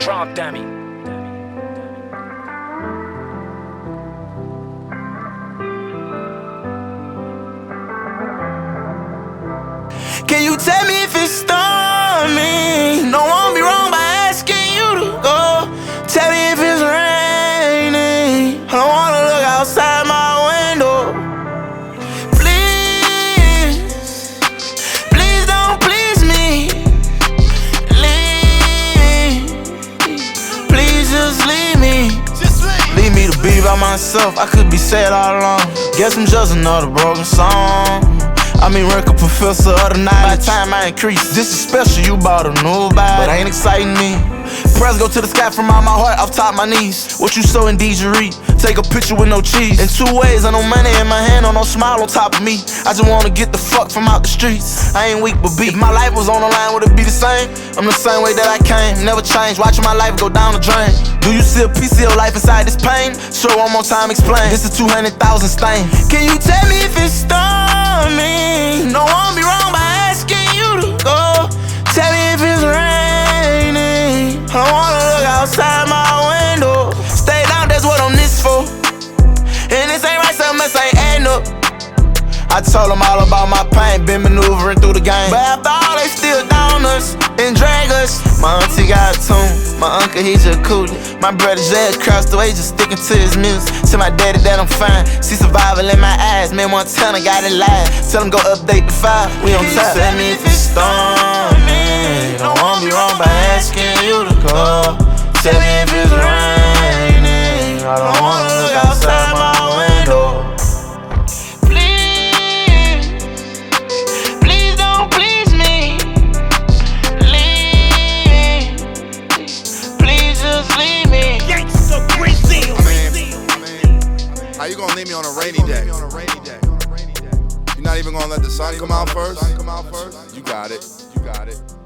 Trump dummy. Can you tell me if it's stormy? No one be wrong by asking you to go. Tell me if it's raining. I don't wanna look outside my window. Please, please don't please me. Please just leave me. Leave me to be by myself. I could be sad all alone. Guess I'm just another broken song. I mean, record professor of the night. By the time I increase, this is special, you bought a new body, but ain't exciting me. Prayers go to the sky from all my heart, off top my knees. What you sow, indeed you reap. Take a picture with no cheese. In 2 ways, I no money in my hand, no smile on top of me. I just wanna get the fuck from out the streets. I ain't weak but beat. If my life was on the line, would it be the same? I'm the same way that I came, never changed. Watching my life go down the drain. Do you see a piece of your life inside this pain? Sure, one more time, explain. This is 200,000 stain. Can you tell me if it's stormy? No one be wrong by asking you to go. Tell me if it's raining. I don't wanna look outside my window. Stay down, that's what I'm this for. And this ain't right, something else ain't adding up. I told them all about my pain, been maneuvering through the game. But after all, they still down us and drag us. My auntie got a tune, my uncle, he just coolin'. My brother Jay across the way, just sticking to his music. Tell my daddy that I'm fine, see survival in my eyes. Man, Montana got it live, tell him go update the file, we on time. Tell me if it's stormy, don't wanna be wrong by asking you to go. Tell me if it's raining, I don't wanna look outside my window. How you gonna leave me on a rainy day? You're not even gonna let the sun come out first? You got it.